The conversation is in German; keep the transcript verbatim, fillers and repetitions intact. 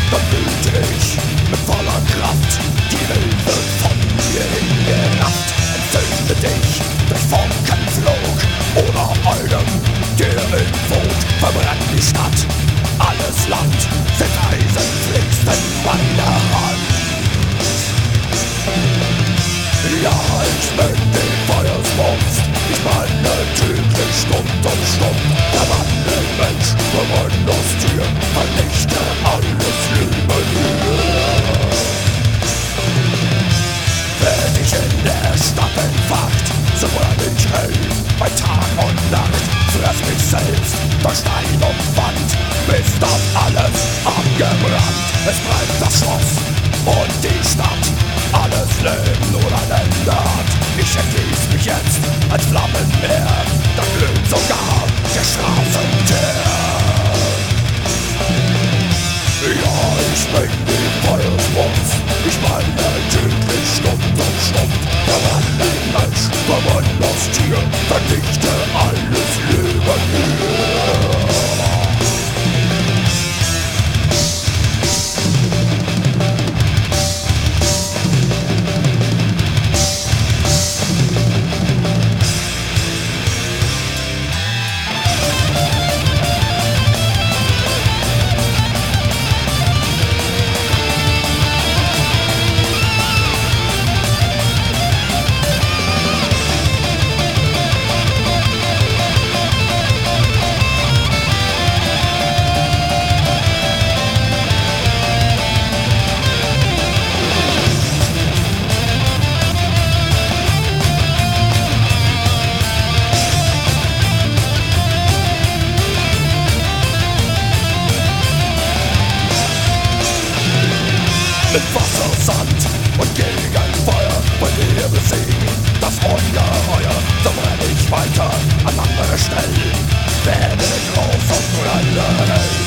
dann wüte ich mit voller Kraft die Hilfe von mir hingerafft. Entzünde dich durch Funkenflug oder einem, der entwohnt. Verbrennt die Stadt, alles Land sind Eisenflix in meiner Hand. Ja, ich bin die Feuersbrunst, ich meine täglich Stund um Stund. Der Wandelmensch, verwundertes Tier, vernichte alles Leben hier. Wenn ich in der Stadt entfacht, so brenne ich hell bei Tag und Nacht. Fress mich selbst durch Stein und Wand, bis das alles abgebrannt. Es brennt das Schloss und die Stadt, alles Leben oder ändert. Ich ergieß mich jetzt als Flammenmeer, da glüht sogar der Straßenteer. Ja, ich bin die Feuersbrunst, ich meine täglich Stund um Stund. Der Wandelmensch, verwundertes Tier, vernichte alles Leben hier. Mit Wasser, Sand und gegen Feuer wollt ihr besiegen das Ungeheuer. So brenne ich weiter an andere Stellen, werde groß und brenne.